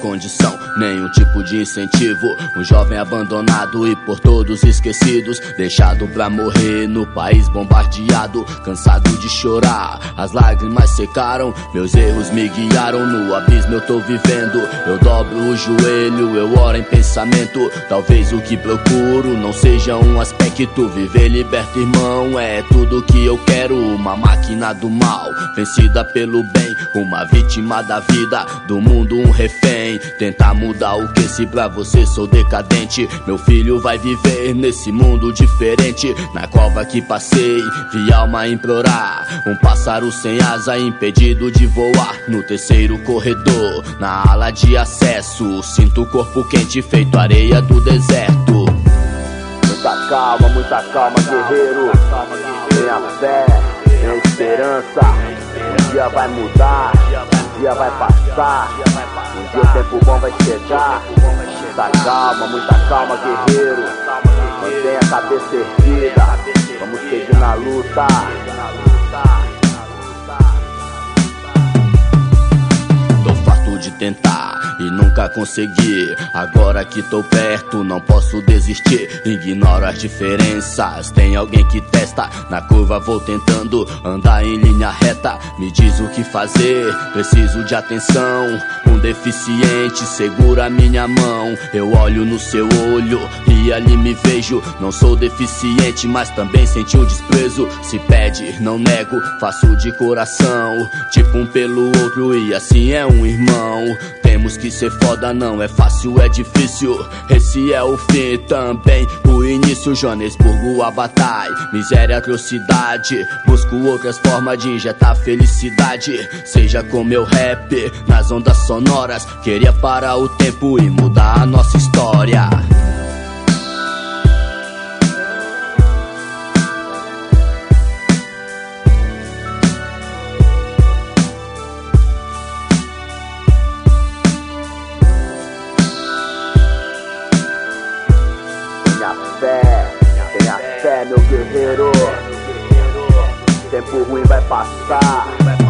condição, nenhum tipo de incentivo. Um jovem abandonado e por todos esquecidos, deixado pra morrer no país bombardeado. Cansado de chorar, as lágrimas secaram, meus erros me guiaram, no abismo eu tô vivendo. Eu dobro o joelho, eu oro em pensamento. Talvez o que procuro não seja um aspecto. Viver liberto, irmão, é tudo que eu quero. Uma máquina do mal, vencida pelo bem, uma vítima da vida, do mundo um refém. Tentar mudar o que se pra você sou decadente. Meu filho vai viver nesse mundo diferente. Na cova que passei, vi alma implorar. Um pássaro sem asa impedido de voar. No terceiro corredor, na ala de acesso, sinto o corpo quente feito areia do deserto. Muita calma, guerreiro. Tenha fé, tenha esperança. Um dia vai mudar, um dia vai passar. Um dia o tempo bom vai chegar. Muita calma, guerreiro. Mantenha a cabeça erguida. Vamos seguir na luta. Tô farto de tentar e nunca consegui. Agora que tô perto, não posso desistir. Ignoro as diferenças, tem alguém que testa. Na curva vou tentando andar em linha reta. Me diz o que fazer, preciso de atenção. Um deficiente segura minha mão. Eu olho no seu olho e ali me vejo. Não sou deficiente, mas também senti um desprezo. Se pede, não nego, faço de coração. Tipo um pelo outro e assim é um irmão. Temos que ser foda, não é fácil, é difícil. Esse é o fim, também o início. Joanesburgo a batalha, miséria, atrocidade. Busco outras formas de injetar felicidade. Seja com meu rap, nas ondas sonoras. Queria parar o tempo e mudar a nossa história. Tenha fé, meu guerreiro. Tempo ruim vai passar.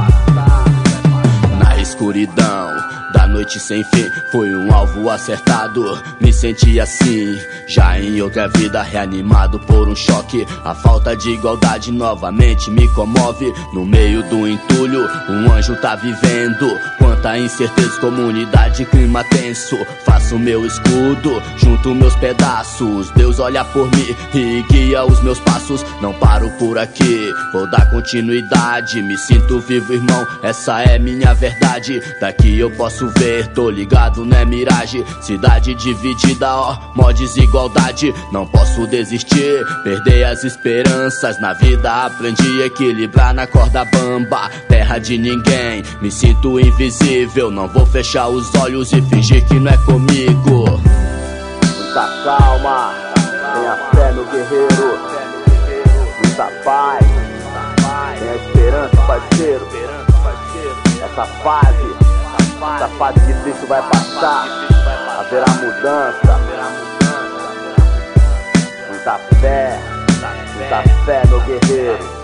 Na escuridão da noite sem fim, foi um alvo acertado. Me senti assim, já em outra vida, reanimado por um choque. A falta de igualdade novamente me comove. No meio do entulho, um anjo tá vivendo. Quanta incerteza, comunidade, clima tenso. Faço meu escudo, junto meus pedaços. Deus olha por mim e guia os meus passos. Não paro por aqui, vou dar continuidade. Me sinto vivo, irmão, essa é minha verdade. Daqui eu posso ver, tô ligado, não é miragem. Cidade dividida, ó, mó desigualdade. Não posso desistir, perder as esperanças. Na vida aprendi a equilibrar na corda bamba. Terra de ninguém, me sinto invisível. Não vou fechar os olhos e fingir que não é comigo. Muita calma, tenha fé, meu guerreiro. Muita paz, tenha esperança, parceiro. Essa fase difícil vai passar. Haverá mudança. Muita fé, meu guerreiro.